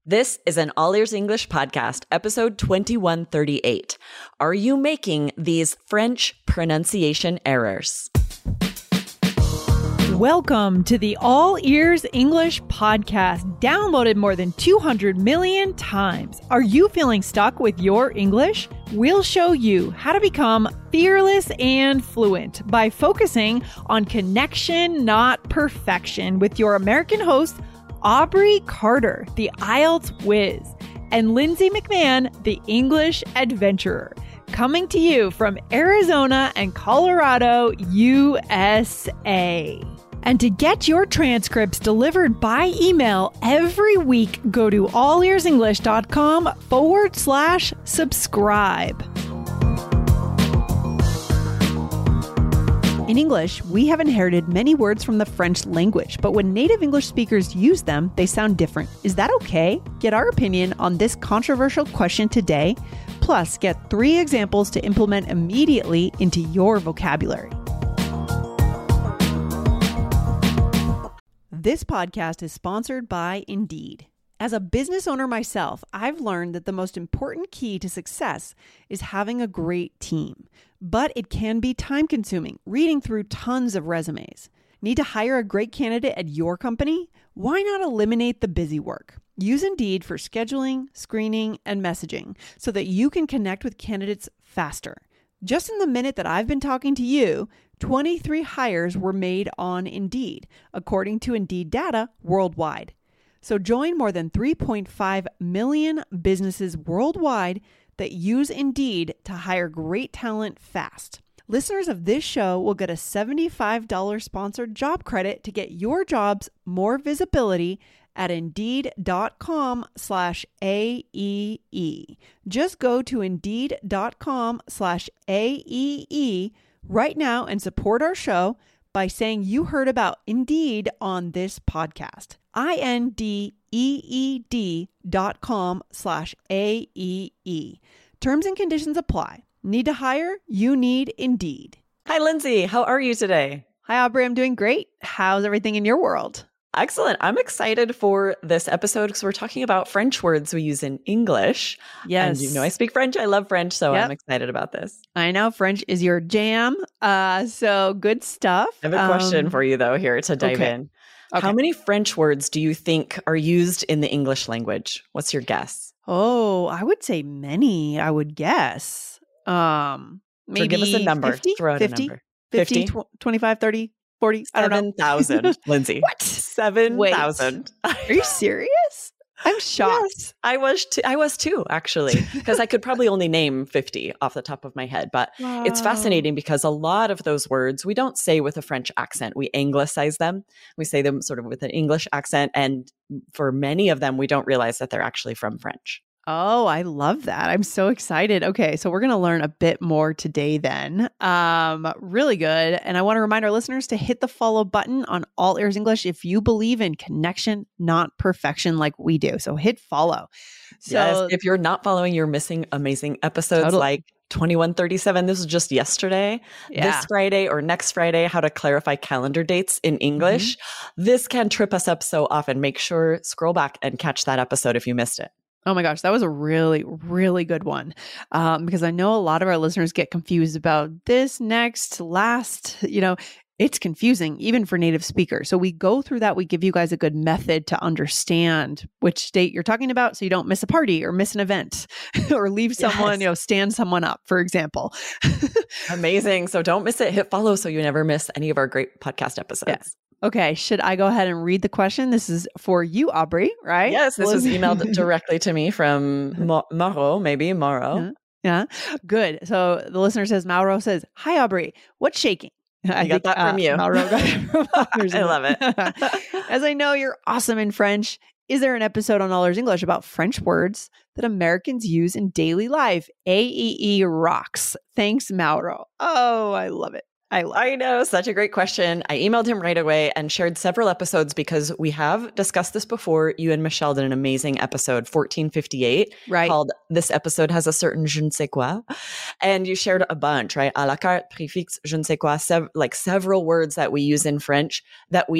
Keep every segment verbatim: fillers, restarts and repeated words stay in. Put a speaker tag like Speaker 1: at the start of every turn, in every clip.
Speaker 1: This is an All Ears English podcast, episode twenty-one thirty-eight. Are you making these French pronunciation errors?
Speaker 2: Welcome to the All Ears English podcast, downloaded more than two hundred million times. Are you feeling stuck with your English? We'll show you how to become fearless and fluent by focusing on connection, not perfection, with your American host, Aubrey Carter, the I E L T S whiz, and Lindsay McMahon, the English adventurer, coming to you from Arizona and Colorado, U S A. And to get your transcripts delivered by email every week, go to allearsenglish.com forward slash subscribe. In English, we have inherited many words from the French language, but when native English speakers use them, they sound different. Is that okay? Get our opinion on this controversial question today, plus get three examples to implement immediately into your vocabulary. This podcast is sponsored by Indeed. As a business owner myself, I've learned that the most important key to success is having a great team. But it can be time-consuming, reading through tons of resumes. Need to hire a great candidate at your company? Why not eliminate the busy work? Use Indeed for scheduling, screening, and messaging so that you can connect with candidates faster. Just in the minute that I've been talking to you, twenty-three hires were made on Indeed, according to Indeed data worldwide. So join more than three point five million businesses worldwide that use Indeed to hire great talent fast. Listeners of this show will get a seventy-five dollars sponsored job credit to get your jobs more visibility at Indeed.com slash AEE. Just go to Indeed.com slash AEE right now and support our show by saying you heard about Indeed on this podcast. I-N-D-E-E-D dot com slash A-E-E. Terms and conditions apply. Need to hire? You need Indeed.
Speaker 1: Hi, Lindsay. How are you today?
Speaker 2: Hi, Aubrey. I'm doing great. How's everything in your world?
Speaker 1: Excellent. I'm excited for this episode because we're talking about French words we use in English.
Speaker 2: Yes.
Speaker 1: And you know I speak French. I love French, so
Speaker 2: Yep.
Speaker 1: I'm excited about this.
Speaker 2: I know French is your jam. Uh, so good stuff.
Speaker 1: I have a question
Speaker 2: Um,
Speaker 1: for you, though, here to dive
Speaker 2: okay.
Speaker 1: in.
Speaker 2: Okay.
Speaker 1: How many French words do you think are used in the English language? What's your guess?
Speaker 2: Oh, I would say many, I would guess. Um, maybe
Speaker 1: So give us a number.
Speaker 2: fifty,
Speaker 1: Throw out
Speaker 2: fifty,
Speaker 1: a number.
Speaker 2: fifty,
Speaker 1: fifty?
Speaker 2: tw- twenty-five, thirty, forty. I don't know.
Speaker 1: seven thousand, Lindsay.
Speaker 2: What?
Speaker 1: seven thousand.
Speaker 2: Are you serious? I'm shocked.
Speaker 1: Yes, I was too, I was too, actually, because I could probably only name fifty off the top of my head. But it's fascinating because a lot of those words we don't say with a French accent. We anglicize them. We say them sort of with an English accent. And for many of them, we don't realize that they're actually from French.
Speaker 2: Oh, I love that. I'm so excited. Okay, so we're going to learn a bit more today then. Um, really good. And I want to remind our listeners to hit the follow button on All Ears English if you believe in connection, not perfection like we do. So hit follow. So
Speaker 1: Yes, if you're not following, you're missing amazing episodes
Speaker 2: Totally.
Speaker 1: like twenty-one thirty-seven. This was just yesterday,
Speaker 2: Yeah.
Speaker 1: this Friday or next Friday, how to clarify calendar dates in English. This can trip us up so often. Make sure, scroll back and catch that episode if you missed it.
Speaker 2: Oh my gosh, that was a really, really good one. Um, because I know a lot of our listeners get confused about this, next, last, you know, it's confusing even for native speakers. So we go through that. We give you guys a good method to understand which date you're talking about so you don't miss a party or miss an event or leave someone,
Speaker 1: Yes.
Speaker 2: you know, stand someone up, for example.
Speaker 1: Amazing. So don't miss it. Hit follow so you never miss any of our great podcast episodes.
Speaker 2: Yeah. Okay, should I go ahead and read the question? This is for you, Aubrey, right?
Speaker 1: Yes, this was
Speaker 2: Liz-
Speaker 1: emailed directly to me from Mo- Mauro, maybe Mauro.
Speaker 2: Yeah, good. So the listener says, Mauro says, "Hi, Aubrey. What's shaking?" I
Speaker 1: got that from you.
Speaker 2: Mauro got it from others.
Speaker 1: I love it.
Speaker 2: As I know you're awesome in French, is there an episode on All Ears English about French words that Americans use in daily life? A E E rocks. Thanks, Mauro. Oh, I love it. I love it.
Speaker 1: I know, such a great question. I emailed him right away and shared several episodes because we have discussed this before. You and Michelle did an amazing episode, fourteen fifty-eight,
Speaker 2: Right.
Speaker 1: called This Episode Has a Certain Je ne sais quoi. And you shared a bunch, right? À la carte, préfixe, je ne sais quoi, sev- like several words that we use in French that we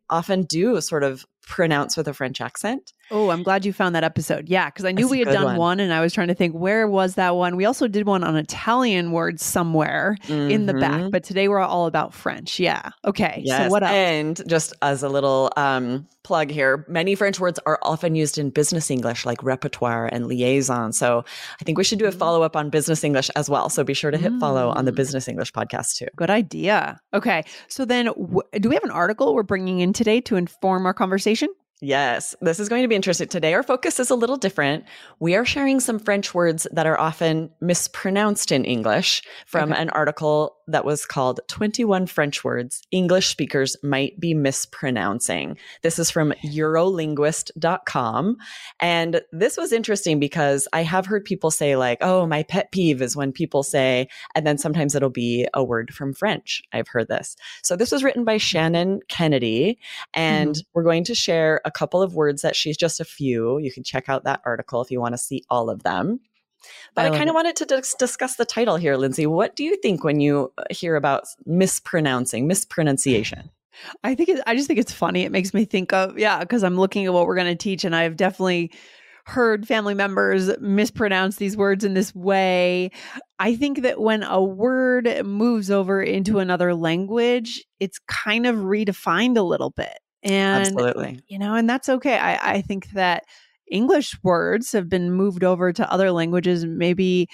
Speaker 1: often do sort of pronounce with a French accent.
Speaker 2: Oh, I'm glad you found that episode. Yeah, because I knew
Speaker 1: That's
Speaker 2: we
Speaker 1: a
Speaker 2: had
Speaker 1: good
Speaker 2: done
Speaker 1: one.
Speaker 2: one and I was trying to think, where was that one? We also did one on Italian words somewhere in the back,
Speaker 1: Mhm.
Speaker 2: but today we're all about French. Yeah. Okay. So
Speaker 1: Yes.
Speaker 2: what else?
Speaker 1: And just as a little um, plug here, many French words are often used in business English, like repertoire and liaison. So I think we should do a follow up on business English as well. So be sure to hit follow on the
Speaker 2: Mm.
Speaker 1: business English podcast too.
Speaker 2: Good idea. Okay. So then w- do we have an article we're bringing in today to inform our conversation?
Speaker 1: Yes, this is going to be interesting. Today, our focus is a little different. We are sharing some French words that are often mispronounced in English from
Speaker 2: Okay.
Speaker 1: an article that was called twenty-one French Words English Speakers Might Be Mispronouncing. This is from Eurolinguist dot com. And this was interesting because I have heard people say like, oh, my pet peeve is when people say, and then sometimes it'll be a word from French. I've heard this. So this was written by Shannon Kennedy, and
Speaker 2: Mhm.
Speaker 1: we're going to share a couple of words that she's just a few. You can check out that article if you want to see all of them. But
Speaker 2: I
Speaker 1: I,
Speaker 2: love
Speaker 1: kind
Speaker 2: it.
Speaker 1: of wanted to dis- discuss the title here, Lindsay. What do you think when you hear about mispronouncing, mispronunciation?
Speaker 2: I think it, I just think it's funny. It makes me think of, yeah, because I'm looking at what we're going to teach, and I've definitely heard family members mispronounce these words in this way. I think that when a word moves over into another language, it's kind of redefined a little bit. And,
Speaker 1: Absolutely.
Speaker 2: you know, and that's okay. I, I think that English words have been moved over to other languages, maybe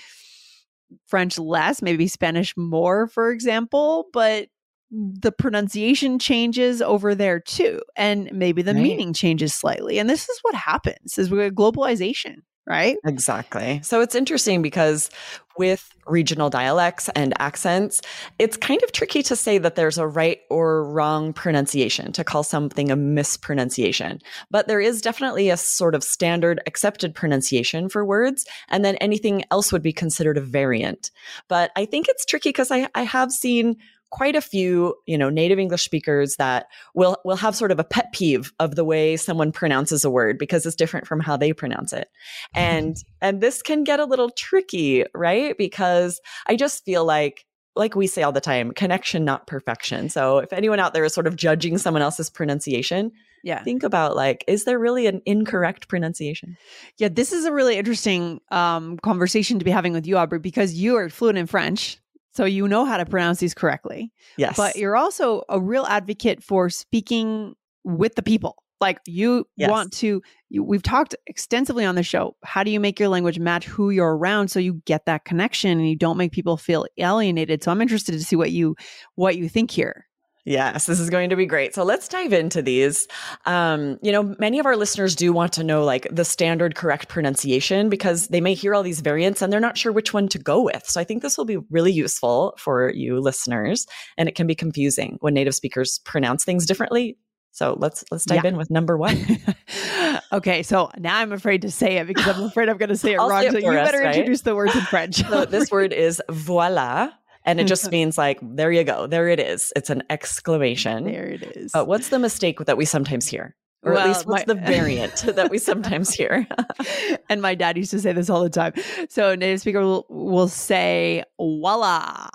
Speaker 2: French less, maybe Spanish more, for example, but the pronunciation changes over there too. And maybe the
Speaker 1: Right.
Speaker 2: meaning changes slightly. And this is what happens is we're globalization, right?
Speaker 1: Exactly. So it's interesting because with regional dialects and accents, it's kind of tricky to say that there's a right or wrong pronunciation, to call something a mispronunciation. But there is definitely a sort of standard accepted pronunciation for words, and then anything else would be considered a variant. But I think it's tricky because I, I have seen quite a few, you know, native English speakers that will will have sort of a pet peeve of the way someone pronounces a word because it's different from how they pronounce it. And and this can get a little tricky, right? Because I just feel like like we say all the time, connection, not perfection. So if anyone out there is sort of judging someone else's pronunciation,
Speaker 2: Yeah.
Speaker 1: think about like, is there really an incorrect pronunciation?
Speaker 2: Yeah. This is a really interesting um, conversation to be having with you, Aubrey, because you are fluent in French. So you know how to pronounce these correctly.
Speaker 1: Yes.
Speaker 2: But you're also a real advocate for speaking with the people. Like you
Speaker 1: Yes.
Speaker 2: want to, you, we've talked extensively on the show. How do you make your language match who you're around so you get that connection and you don't make people feel alienated? So I'm interested to see what you what you think here.
Speaker 1: Yes, this is going to be great. So let's dive into these. Um, you know, many of our listeners do want to know like the standard correct pronunciation because they may hear all these variants and they're not sure which one to go with. So I think this will be really useful for you listeners, and it can be confusing when native speakers pronounce things differently. So let's let's dive
Speaker 2: Yeah.
Speaker 1: in with number one.
Speaker 2: Okay, so now I'm afraid to say it because I'm afraid I'm going to say it
Speaker 1: I'll
Speaker 2: wrong.
Speaker 1: say it
Speaker 2: So
Speaker 1: for
Speaker 2: you
Speaker 1: us,
Speaker 2: better
Speaker 1: right?
Speaker 2: introduce the words in French.
Speaker 1: So this word is voilà, and it just means like, there you go, there it is. It's an exclamation.
Speaker 2: There it is.
Speaker 1: But what's the mistake that we sometimes hear? Or
Speaker 2: Well,
Speaker 1: at least what's
Speaker 2: my-
Speaker 1: the variant that we sometimes hear?
Speaker 2: And my dad used to say this all the time. So a native speaker will, will say, voila.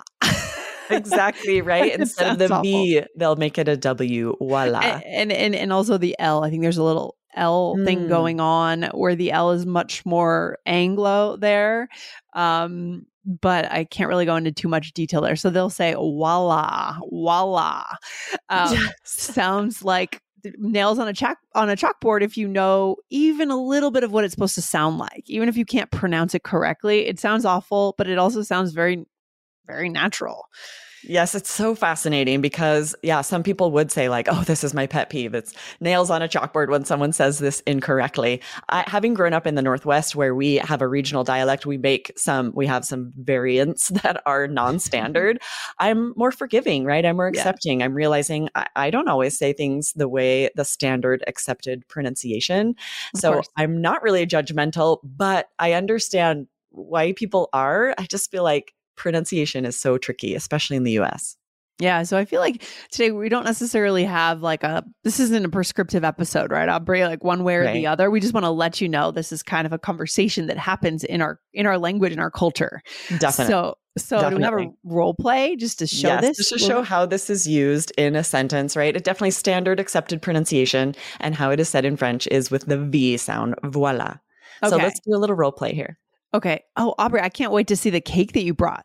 Speaker 1: Exactly, right?
Speaker 2: It
Speaker 1: Instead of the
Speaker 2: sounds
Speaker 1: V, they'll make it a W. Voila.
Speaker 2: And, and and also the L. I think there's a little L thing
Speaker 1: Mm.
Speaker 2: going on where the L is much more Anglo there. Um, but I can't really go into too much detail there. So they'll say voila, voila. Um,
Speaker 1: Yes.
Speaker 2: Sounds like nails on a chalk on a chalkboard if you know even a little bit of what it's supposed to sound like. Even if you can't pronounce it correctly, it sounds awful, but it also sounds very, very natural.
Speaker 1: Yes, it's so fascinating because, yeah, some people would say like, oh, this is my pet peeve. It's nails on a chalkboard when someone says this incorrectly. I, having grown up in the Northwest where we have a regional dialect, we make some, we have some variants that are non-standard. I'm more forgiving, right? I'm more
Speaker 2: Yeah.
Speaker 1: accepting. I'm realizing I, I don't always say things the way the standard accepted pronunciation.
Speaker 2: Of
Speaker 1: So
Speaker 2: course.
Speaker 1: I'm not really judgmental, but I understand why people are. I just feel like pronunciation is so tricky, especially in the U S.
Speaker 2: Yeah, so I feel like today we don't necessarily have like a, this isn't a prescriptive episode, right? Aubrey, like one way or
Speaker 1: Right.
Speaker 2: the other. We just want to let you know this is kind of a conversation that happens in our in our language and our culture.
Speaker 1: Definitely.
Speaker 2: So So
Speaker 1: Definitely.
Speaker 2: do we have a role play just to show
Speaker 1: yes,
Speaker 2: this?
Speaker 1: Just to show how this is used in a sentence, right? It definitely standard accepted pronunciation, and how it is said in French is with the V sound, voila. Okay. So let's do a little role play here.
Speaker 2: Okay. Oh, Aubrey, I can't wait to see the cake that you brought.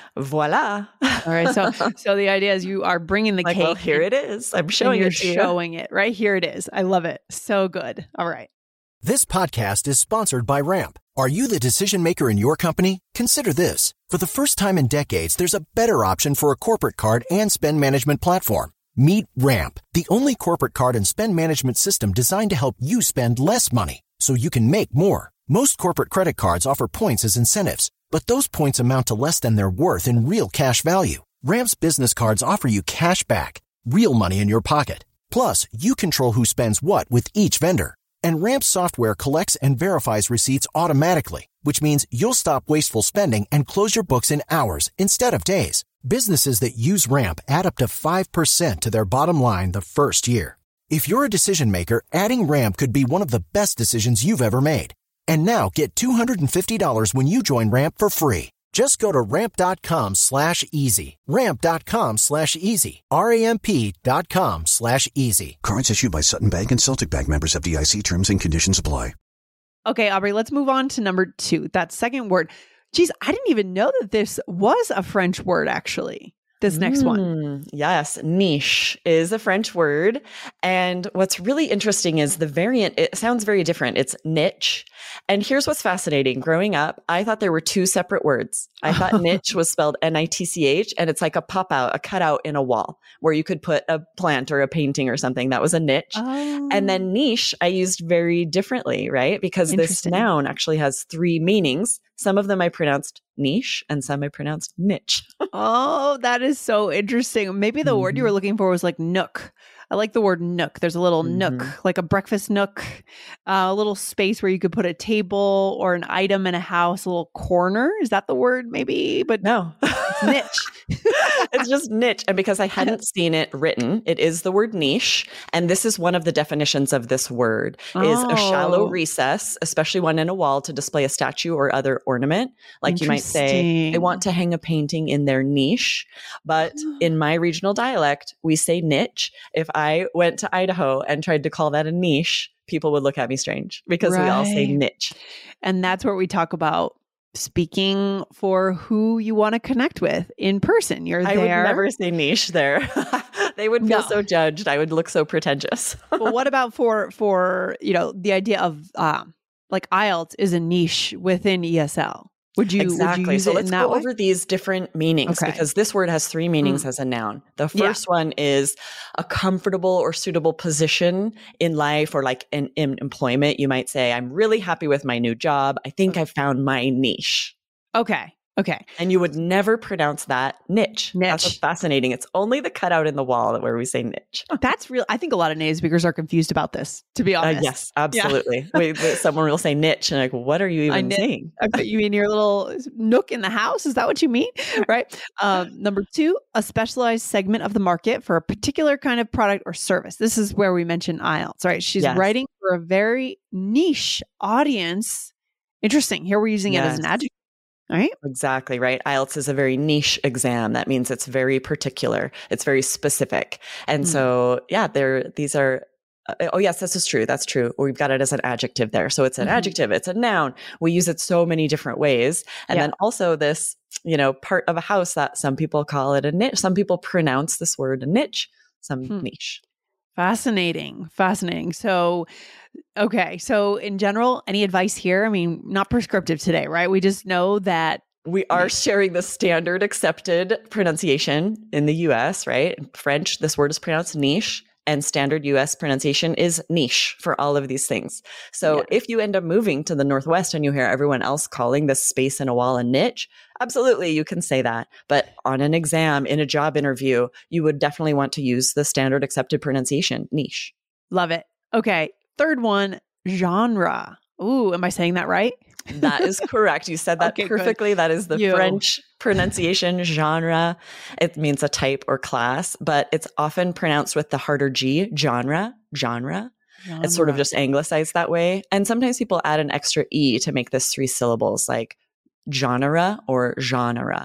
Speaker 1: Voila.
Speaker 2: All right. So so the idea is you are bringing the
Speaker 1: like,
Speaker 2: cake.
Speaker 1: Well, here
Speaker 2: and,
Speaker 1: it is. I'm showing
Speaker 2: you're
Speaker 1: it to you.
Speaker 2: showing it. Right here it is. I love it. So good. All right.
Speaker 3: This podcast is sponsored by Ramp. Are you the decision maker in your company? Consider this. For the first time in decades, there's a better option for a corporate card and spend management platform. Meet Ramp, the only corporate card and spend management system designed to help you spend less money so you can make more. Most corporate credit cards offer points as incentives, but those points amount to less than their worth in real cash value. Ramp's business cards offer you cash back, real money in your pocket. Plus, you control who spends what with each vendor. And Ramp software collects and verifies receipts automatically, which means you'll stop wasteful spending and close your books in hours instead of days. Businesses that use Ramp add up to five percent to their bottom line the first year. If you're a decision maker, adding Ramp could be one of the best decisions you've ever made. And now get two hundred fifty dollars when you join Ramp for free. Just go to ramp.com slash easy. Ramp.com slash easy. R-A-M-P dot com slash easy.
Speaker 4: Cards issued by Sutton Bank and Celtic Bank, members of F D I C. Terms and conditions apply.
Speaker 2: Okay, Aubrey, let's move on to number two. That second word. Geez, I didn't even know that this was a French word, actually. This next
Speaker 1: mm,
Speaker 2: one.
Speaker 1: Yes. Niche is a French word. And what's really interesting is the variant, it sounds very different. It's niche. And here's what's fascinating. Growing up, I thought there were two separate words. I thought niche was spelled N I T C H, and it's like a pop out, a cutout in a wall where you could put a plant or a painting or something. That was a niche. Oh. And then niche, I used very differently, right? Because this noun actually has three meanings. Some of them I pronounced niche and some I pronounced niche.
Speaker 2: Oh, that is so interesting. Maybe the mm-hmm. word you were looking for was like nook. I like the word nook. There's a little mm-hmm. nook, like a breakfast nook, uh, a little space where you could put a table or an item in a house, a little corner. Is that the word maybe? But
Speaker 1: no,
Speaker 2: it's niche.
Speaker 1: It's just niche. And because I hadn't seen it written, it is the word niche. And this is one of the definitions of this word oh. is a shallow recess, especially one in a wall to display a statue or other ornament. Like you might say, they want to hang a painting in their niche. But in my regional dialect, we say niche. If I went to Idaho and tried to call that a niche, people would look at me strange because right. we all say niche.
Speaker 2: And that's where we talk about speaking for who you want to connect with in person. You're there.
Speaker 1: I would never say niche there. They would feel no. so judged. I would look so pretentious.
Speaker 2: But what about for, for, you know, the idea of um, like I E L T S is a niche within E S L? Would you
Speaker 1: exactly?
Speaker 2: Would you use
Speaker 1: so
Speaker 2: it
Speaker 1: let's
Speaker 2: in that
Speaker 1: go
Speaker 2: way?
Speaker 1: over these different meanings okay. because this word has three meanings mm. as a noun. The first yeah. one is a comfortable or suitable position in life or like in, in employment. You might say, I'm really happy with my new job. I think I found my niche.
Speaker 2: Okay. Okay.
Speaker 1: And you would never pronounce that niche.
Speaker 2: Niche.
Speaker 1: That's what's fascinating. It's only the cutout in the wall where we say niche.
Speaker 2: That's real. I think a lot of native speakers are confused about this, to be honest.
Speaker 1: Uh, yes, absolutely. Yeah. Wait, someone will say niche and like, what are you even saying?
Speaker 2: You mean your little nook in the house? Is that what you mean? Right. Um, number two, a specialized segment of the market for a particular kind of product or service. This is where we mention I E L T S, right? She's yes. writing for a very niche audience. Interesting. Here we're using yes. it as an adjective. Right?
Speaker 1: Exactly right. I E L T S is a very niche exam. That means it's very particular. It's very specific. And mm. so, yeah, there, these are, uh, oh yes, this is true. That's true. We've got it as an adjective there. So it's an mm-hmm. adjective. It's a noun. We use it so many different ways. And yeah. then also this, you know, part of a house that some people call it a niche. Some people pronounce this word a niche, some hmm. niche.
Speaker 2: Fascinating. Fascinating. So, okay. So in general, any advice here? I mean, not prescriptive today, right? We just know that
Speaker 1: we are sharing the standard accepted pronunciation in the U S, right? In French, this word is pronounced niche, and standard U S pronunciation is niche for all of these things. So yeah. if you end up moving to the Northwest and you hear everyone else calling this space in a wall a niche, absolutely, you can say that. But on an exam, in a job interview, you would definitely want to use the standard accepted pronunciation, niche.
Speaker 2: Love it. Okay. Third one, genre. Ooh, am I saying that right?
Speaker 1: That is correct. You said that okay, perfectly. Good. That is the you. French pronunciation, genre. It means a type or class, but it's often pronounced with the harder G, genre, genre. genre. It's sort of just anglicized that way. And sometimes people add an extra E to make this three syllables, like genre or genre.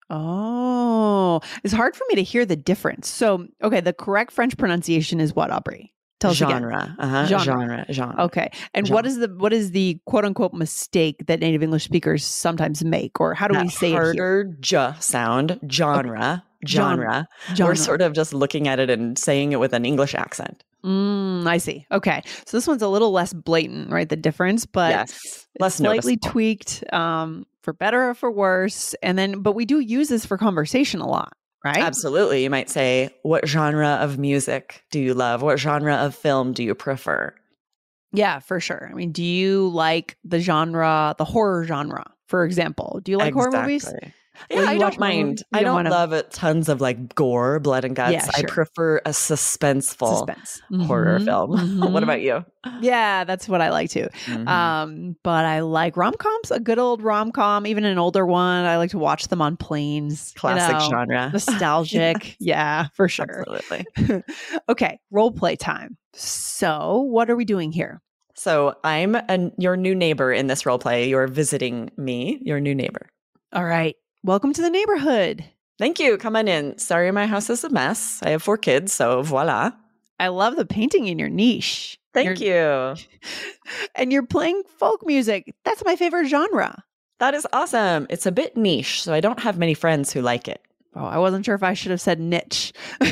Speaker 2: Oh, it's hard for me to hear the difference. So, okay, the correct French pronunciation is what, Aubrey? Tell us again.
Speaker 1: Genre. Uh-huh.
Speaker 2: Genre.
Speaker 1: Genre. Genre.
Speaker 2: Okay. And
Speaker 1: Genre.
Speaker 2: what is the what is the quote unquote mistake that native English speakers sometimes make? Or how do
Speaker 1: That
Speaker 2: we say it here?
Speaker 1: harder j sound, genre,
Speaker 2: Okay.
Speaker 1: genre.
Speaker 2: Genre.
Speaker 1: We're sort of just looking at it and saying it with an English accent.
Speaker 2: Mm, I see. Okay. So this one's a little less blatant, right? The difference, but
Speaker 1: Yes. Less
Speaker 2: slightly
Speaker 1: noticeable.
Speaker 2: tweaked um, for better or for worse. And then, but we do use this for conversation a lot, right?
Speaker 1: Absolutely. You might say, what genre of music do you love? What genre of film do you prefer?
Speaker 2: Yeah, for sure. I mean, do you like the genre, the horror genre, for example? Do you like horror movies?
Speaker 1: Exactly.
Speaker 2: Will
Speaker 1: Yeah,
Speaker 2: you
Speaker 1: I
Speaker 2: watch
Speaker 1: don't
Speaker 2: horror
Speaker 1: mind.
Speaker 2: movies? You
Speaker 1: I
Speaker 2: don't
Speaker 1: don't
Speaker 2: wanna-
Speaker 1: love it, tons of like gore, blood and guts.
Speaker 2: Yeah,
Speaker 1: I
Speaker 2: sure.
Speaker 1: prefer a suspenseful
Speaker 2: Suspense.
Speaker 1: horror
Speaker 2: Mhm,
Speaker 1: film.
Speaker 2: mhm.
Speaker 1: What about you?
Speaker 2: Yeah, that's what I like too.
Speaker 1: Mhm.
Speaker 2: Um, but I like rom-coms, a good old rom-com, even an older one. I like to watch them on planes. you
Speaker 1: Classic
Speaker 2: know,
Speaker 1: genre.
Speaker 2: Nostalgic. Yeah, for sure.
Speaker 1: Absolutely.
Speaker 2: Okay, role play time. So, what are we doing here?
Speaker 1: So I'm a, your new neighbor in this role play. You're visiting me, your new neighbor.
Speaker 2: All right. Welcome to the neighborhood.
Speaker 1: Thank you. Come on in. Sorry, my house is a mess. I have four kids, so voila.
Speaker 2: I love the painting in your niche.
Speaker 1: Thank
Speaker 2: You're-
Speaker 1: you.
Speaker 2: And you're playing folk music. That's my favorite genre.
Speaker 1: That is awesome. It's a bit niche, so I don't have many friends who like it.
Speaker 2: Oh, I wasn't sure if I should have said niche.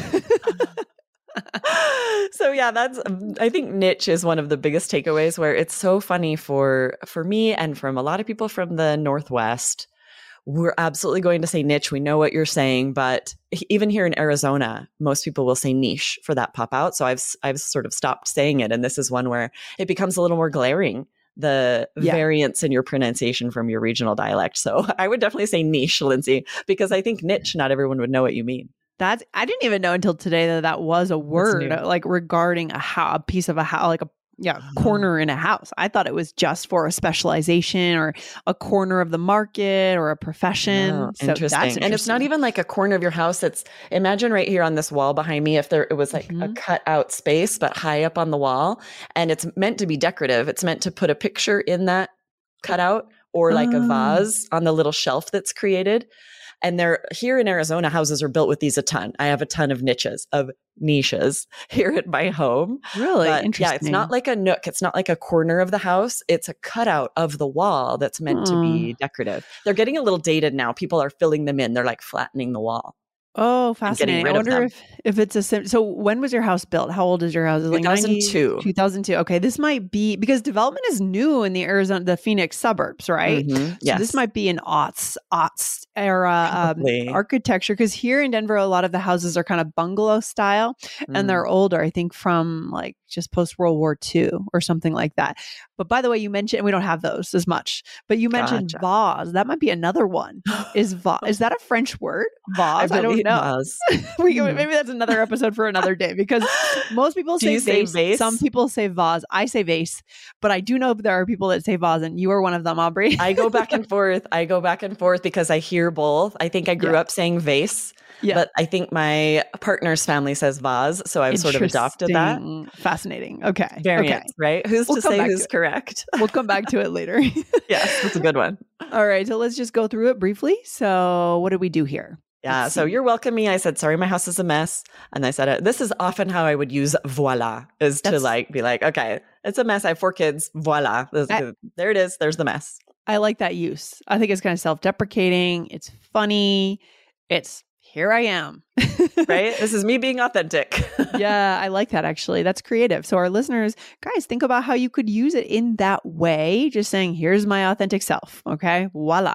Speaker 1: So yeah, that's I think niche is one of the biggest takeaways where it's so funny for for me and from a lot of people from the Northwest. We're absolutely going to say niche. We know what you're saying, but even here in Arizona, most people will say niche for that pop out. So I've I've sort of stopped saying it, and this is one where it becomes a little more glaring, the
Speaker 2: Yeah.
Speaker 1: variance in your pronunciation from your regional dialect. So I would definitely say niche, Lindsay, because I think niche, not everyone would know what you mean.
Speaker 2: That's I didn't even know until today that that was a word
Speaker 1: new.
Speaker 2: like regarding a, ho- a piece of a house, like a yeah corner in a house. I thought it was just for a specialization or a corner of the market or a profession.
Speaker 1: Oh,
Speaker 2: So
Speaker 1: interesting.
Speaker 2: that's
Speaker 1: And it's not
Speaker 2: interesting.
Speaker 1: even like a corner of your house. It's imagine right here on this wall behind me, if there it was like a
Speaker 2: Mhm.
Speaker 1: cut out space, but high up on the wall. And it's meant to be decorative. It's meant to put a picture in that cutout or like a
Speaker 2: Oh.
Speaker 1: vase on the little shelf that's created. And they're here in Arizona, houses are built with these a ton. I have a ton of niches, of niches here at my home.
Speaker 2: really
Speaker 1: But
Speaker 2: interesting.
Speaker 1: yeah, it's not like a nook. It's not like a corner of the house. It's a cutout of the wall that's meant to be decorative. They're getting a little dated now. People are filling them in. They're like flattening the wall.
Speaker 2: Oh,
Speaker 1: and getting
Speaker 2: fascinating. I
Speaker 1: rid of
Speaker 2: wonder
Speaker 1: them.
Speaker 2: if, if it's a sim- so when was your house built? How old is your house? Is it like
Speaker 1: two thousand two.
Speaker 2: two thousand two. Okay, this might be because development is new in the Arizona, the Phoenix suburbs, right?
Speaker 1: Mhm.
Speaker 2: So
Speaker 1: Yes.
Speaker 2: this might be an aughts aughts era um,
Speaker 1: Probably.
Speaker 2: architecture because here in Denver, a lot of the houses are kind of bungalow style
Speaker 1: Mm.
Speaker 2: and they're older. I think from like just post World War Two or something like that. But by the way, you mentioned we don't have those as much. But you mentioned
Speaker 1: Gotcha.
Speaker 2: vase. That might be another one. Is va- is that a French word? Vase? I, don't
Speaker 1: believe
Speaker 2: know.
Speaker 1: vase.
Speaker 2: we,
Speaker 1: Hmm.
Speaker 2: maybe that's another episode for another day because most people
Speaker 1: Do
Speaker 2: say
Speaker 1: you say
Speaker 2: vase.
Speaker 1: vase?
Speaker 2: Some people say vase. I say vase, but I do know there are people that say vase, and you are one of them, Aubrey.
Speaker 1: I go back and forth. I go back and forth because I hear both. I think I grew
Speaker 2: Yeah.
Speaker 1: up saying vase,
Speaker 2: Yeah.
Speaker 1: but I think my partner's family says vase. So I've sort of adopted that.
Speaker 2: Interesting. Fascinating. Okay.
Speaker 1: Variant,
Speaker 2: Okay.
Speaker 1: right? Who's
Speaker 2: We'll
Speaker 1: to
Speaker 2: come
Speaker 1: say
Speaker 2: back
Speaker 1: who's
Speaker 2: to it.
Speaker 1: correct?
Speaker 2: We'll come back to it later.
Speaker 1: Yes, that's a good one.
Speaker 2: All right. So let's just go through it briefly. So what do we do here?
Speaker 1: Yeah.
Speaker 2: Let's
Speaker 1: So
Speaker 2: see.
Speaker 1: you're welcoming me. I said, sorry, my house is a mess. And I said, uh, this is often how I would use voila, is to
Speaker 2: That's-
Speaker 1: like be like, okay, it's a mess. I have four kids. Voila. This-
Speaker 2: I-
Speaker 1: there it is. There's the mess.
Speaker 2: I like that use. I think it's kind of self-deprecating. It's funny. It's here I am.
Speaker 1: Right? This is me being authentic.
Speaker 2: Yeah, I like that actually. That's creative. So our listeners, guys, think about how you could use it in that way. Just saying, here's my authentic self. Okay. Voila.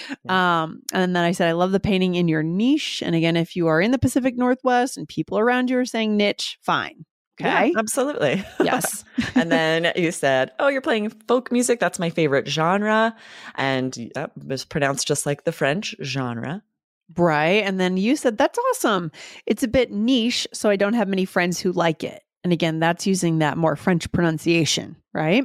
Speaker 2: Um, and then I said, I love the painting in your niche. And again, if you are in the Pacific Northwest and people around you are saying niche, fine. Okay.
Speaker 1: Yeah, absolutely.
Speaker 2: Yes.
Speaker 1: And then you said, oh, you're playing folk music. That's my favorite genre. And that was pronounced just like the French genre.
Speaker 2: Right. And then you said, that's awesome. It's a bit niche, so I don't have many friends who like it. And again, that's using that more French pronunciation, right?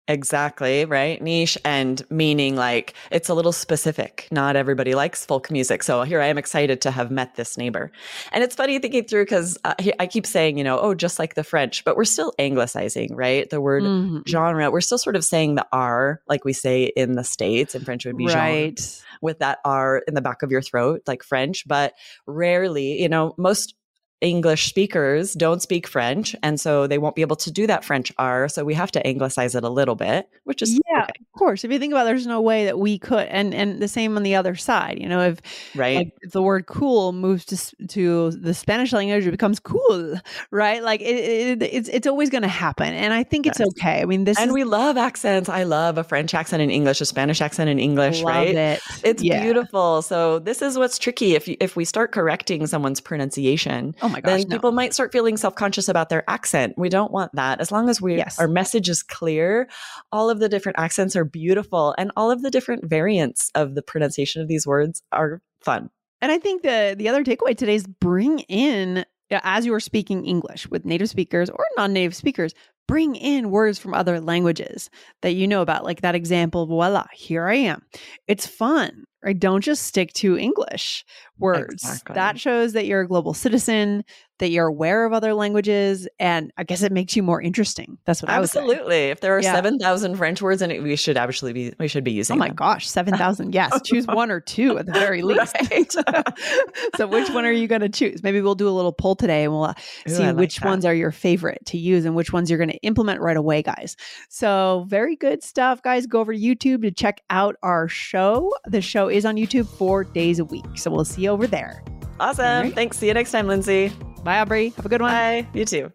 Speaker 1: Exactly, right? Niche and meaning like it's a little specific. Not everybody likes folk music. So here I am excited to have met this neighbor. And it's funny thinking through because uh, I keep saying, you know, oh, just like the French, but we're still anglicizing, right? The word mm-hmm. genre, we're still sort of saying the R like we say in the States. In French, it would be
Speaker 2: right.
Speaker 1: genre with that R in the back of your throat, like French, but rarely, you know, most English speakers don't speak French, and so they won't be able to do that French R. So we have to anglicize it a little bit, which is
Speaker 2: yeah,
Speaker 1: okay.
Speaker 2: Of course. If you think about it, there's no way that we could, and and the same on the other side. You know, if
Speaker 1: right,
Speaker 2: like, if the word "cool" moves to to the Spanish language, it becomes "cool," right? Like it, it it's it's always going to happen, and I think it's yes. okay. I mean, this
Speaker 1: and
Speaker 2: is,
Speaker 1: we love accents. I love a French accent in English, a Spanish accent in English,
Speaker 2: love
Speaker 1: right?
Speaker 2: It.
Speaker 1: It's
Speaker 2: yeah.
Speaker 1: beautiful. So this is what's tricky. If you, if we start correcting someone's pronunciation,
Speaker 2: oh my gosh,
Speaker 1: then
Speaker 2: no.
Speaker 1: people might start feeling self-conscious about their accent. We don't want that. As long as we
Speaker 2: yes.
Speaker 1: our message is clear, all of the different accents are beautiful and all of the different variants of the pronunciation of these words are fun.
Speaker 2: And I think the the other takeaway today is bring in, as you are speaking English with native speakers or non-native speakers, bring in words from other languages that you know about, like that example, voila, here I am. It's fun, right? Don't just stick to English words.
Speaker 1: Exactly.
Speaker 2: That shows that you're a global citizen, that you're aware of other languages, and I guess it makes you more interesting. That's what
Speaker 1: Absolutely.
Speaker 2: I would say.
Speaker 1: If there are
Speaker 2: yeah.
Speaker 1: seven thousand French words in it, we should actually be, we should be using
Speaker 2: Oh my
Speaker 1: them.
Speaker 2: gosh, seven thousand. Yes. Choose one or two at the very least.
Speaker 1: Right.
Speaker 2: So which one are you going to choose? Maybe we'll do a little poll today and we'll uh,
Speaker 1: Ooh,
Speaker 2: see
Speaker 1: like
Speaker 2: which
Speaker 1: that.
Speaker 2: ones are your favorite to use and which ones you're going to implement right away, guys. So very good stuff, guys. Go over to YouTube to check out our show. The show is on YouTube four days a week. So we'll see you over there.
Speaker 1: Awesome. Right. Thanks. See you next time, Lindsay.
Speaker 2: Bye, Aubrey. Have a good one.
Speaker 1: Bye. You too.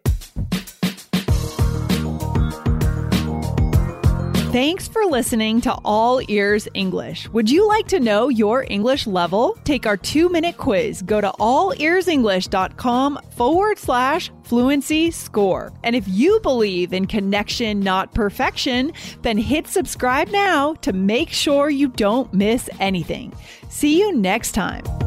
Speaker 2: Thanks for listening to All Ears English. Would you like to know your English level? Take our two-minute quiz. Go to allearsenglish.com forward slash fluency score. And if you believe in connection, not perfection, then hit subscribe now to make sure you don't miss anything. See you next time.